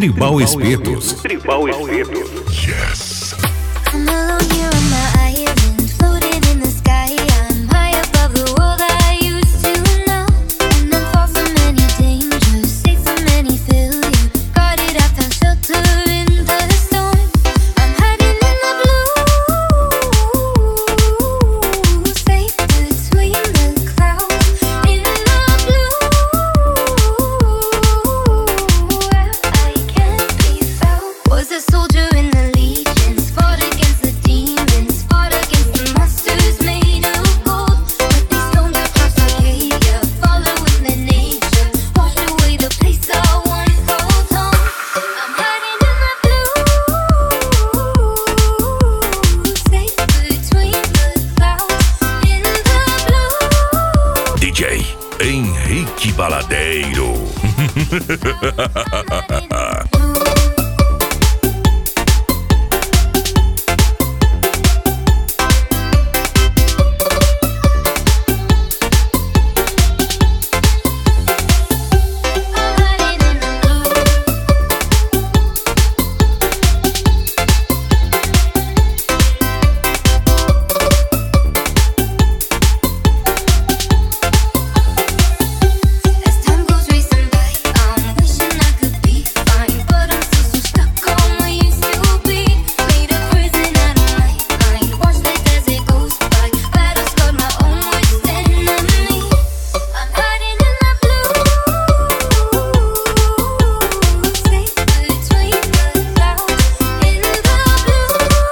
Tribal Espetos. Tribal Espetos. Yes. I'm alone here on my island, floating in the sky. I'm high above the world I used to know, and I'm far from any danger, safe from any failure. Guarded, I found shelter in the storm. I'm hiding in the blue, safe between the clouds. In the blue, where I can't be found. Was a soldier in the legions, fought against the demons, fought against the monsters made of gold. But they stoned across Arcadia, following their nature, washed away the place I once called home. I'm hiding in the blue, safe between the clouds. In the blue. DJ Henrique Baladeiro. As time goes racing by, I'm wishing I could be fine, but I'm still so stuck on what used to be. Made a prison out of my mind, watch life as it goes by. Battle scarred my own worst enemy. I'm hiding in the blue, safe between the clouds. In the blue,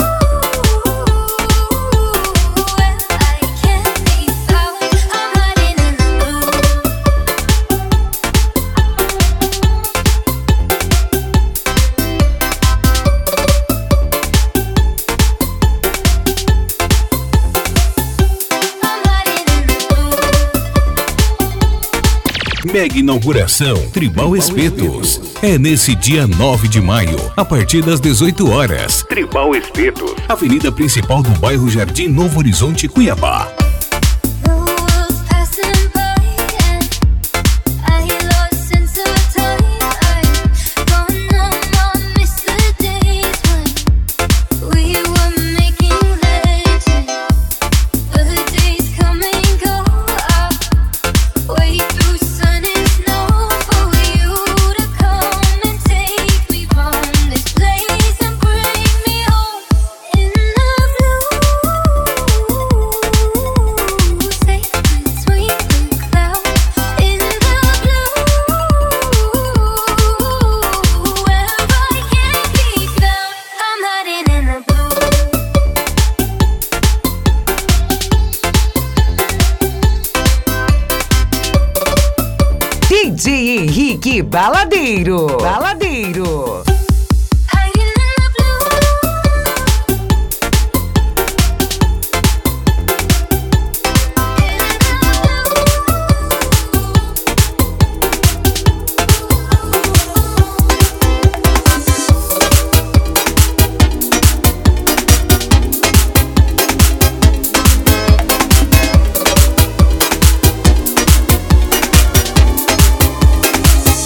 where I can't be found. I'm hiding in the blue. Mega inauguração Tribal Espetos. É nesse dia 9 de maio, a partir das 18 horas. Tribal Espetos. Avenida principal do bairro Jardim Novo Horizonte, Cuiabá. The world's passing by and I lost sense of time. Gone numb, I miss the days when we were making legend. The days come and go. I'll wait through sun and snow for you to come and take me from this place and bring me home. In the blue, safe between the clouds. In the blue, where I can't be found. I'm hiding in the blue. DJ Henrique Baladeiro.